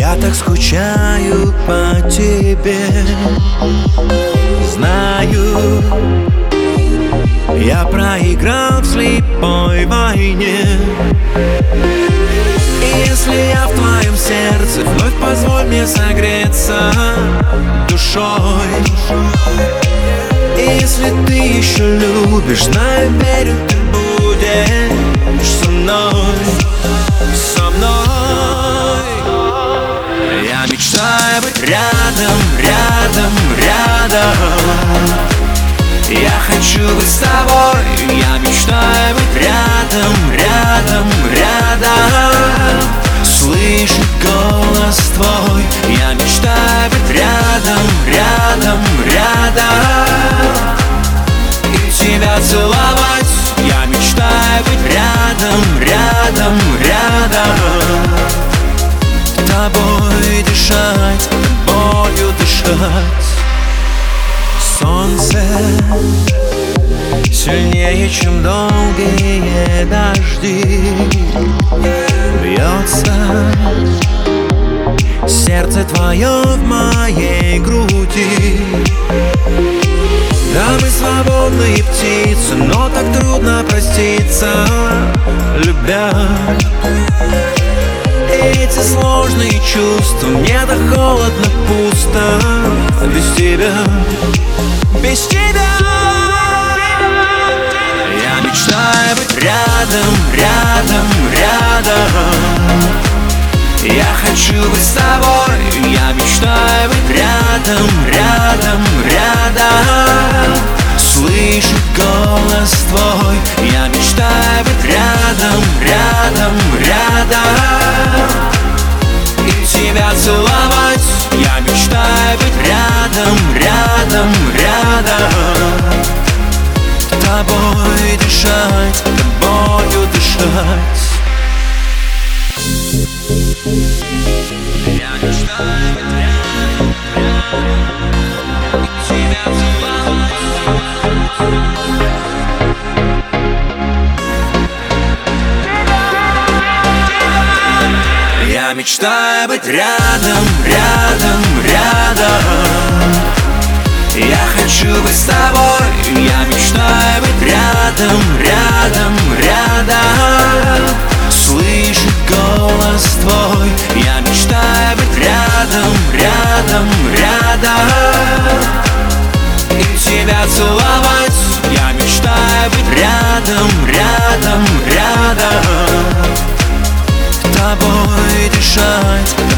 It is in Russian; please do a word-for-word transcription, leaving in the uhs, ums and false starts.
Я так скучаю по тебе. Знаю, я проиграл в слепой войне. И если я в твоем сердце, вновь позволь мне согреться душой. И если ты еще любишь, знаю, верю, ты будешь со мной, со мной. Я мечтаю быть рядом, рядом, рядом. Я хочу быть с тобой. Я мечтаю быть рядом, рядом, рядом. Слышать голос твой. Я мечтаю быть рядом, рядом, рядом. И тебя целовать. Я мечтаю быть рядом, рядом, рядом. Тобой дышать, тобою дышать. Солнце сильнее, чем долгие дожди, бьется сердце твое в моей груди. Да, мы свободные птицы, но так трудно проститься, любя. Эти сложные чувства, мне так холодно, пусто без тебя, без тебя. Я мечтаю быть рядом, рядом, рядом. Я хочу быть с тобой. Я мечтаю быть рядом, рядом, рядом. Слышать голос твой. Я мечтаю быть рядом, рядом, рядом. И тебя целовать. Я мечтаю быть рядом, рядом, рядом. Тобой дышать, тобою дышать. Я мечтаю быть рядом, рядом. И тебя целовать. Я мечтаю быть рядом, рядом, рядом. Я хочу быть с тобой. Я мечтаю быть рядом, рядом, рядом. Слышать голос твой. Я мечтаю быть рядом, рядом, рядом. И тебя целовать. Я мечтаю быть рядом, рядом, рядом. Тобой дышать.